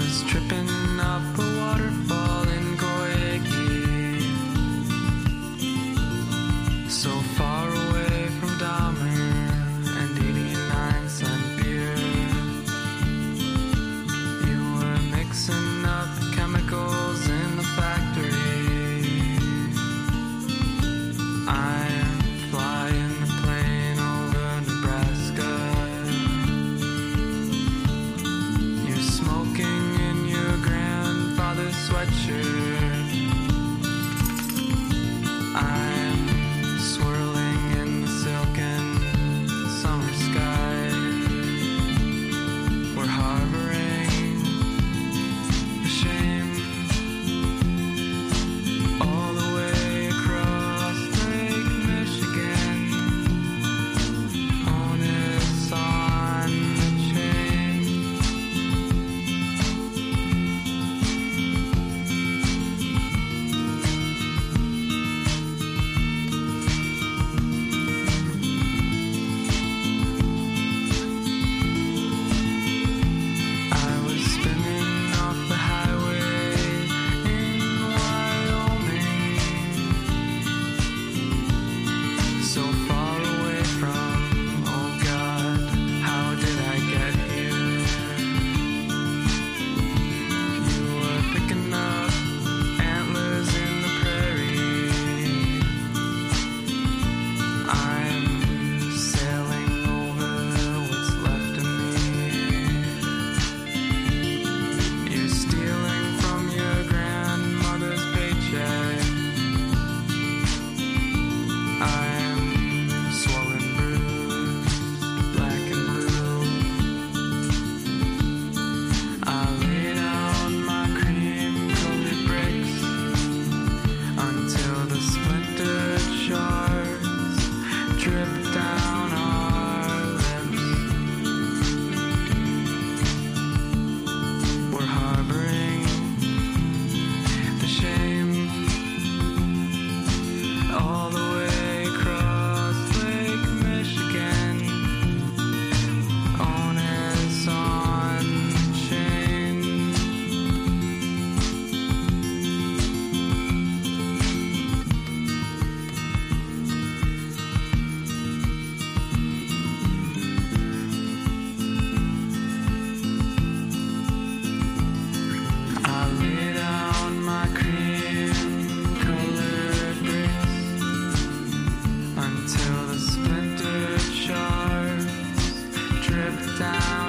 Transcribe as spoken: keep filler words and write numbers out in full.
was tripping up a waterfall in Goyeki, so far away from Dahmer and eighty-nine cent beer. You were mixing up chemicals in the factory. I'm flying the plane over Nebraska. You're smoking in your grandfather's sweatshirt. I'm swirling in the silken summer sky. We're harboring the shame all the way across Lake Michigan. Onus on the chain. I was spinning off the highway in Wyoming, so far away from, oh God, how did I get here? You were picking up antlers in the prairie. I'm sailing over what's left of me. You're stealing from your grandmother's paycheck. I'm swollen, bruised, black and blue. I lay down my cream-coated bricks until the splintered shards drip down our lips. We're harboring the shame all the way across Lake Michigan. Onus on chain. I lay down my cream-colored bricks until the splintered shards drip down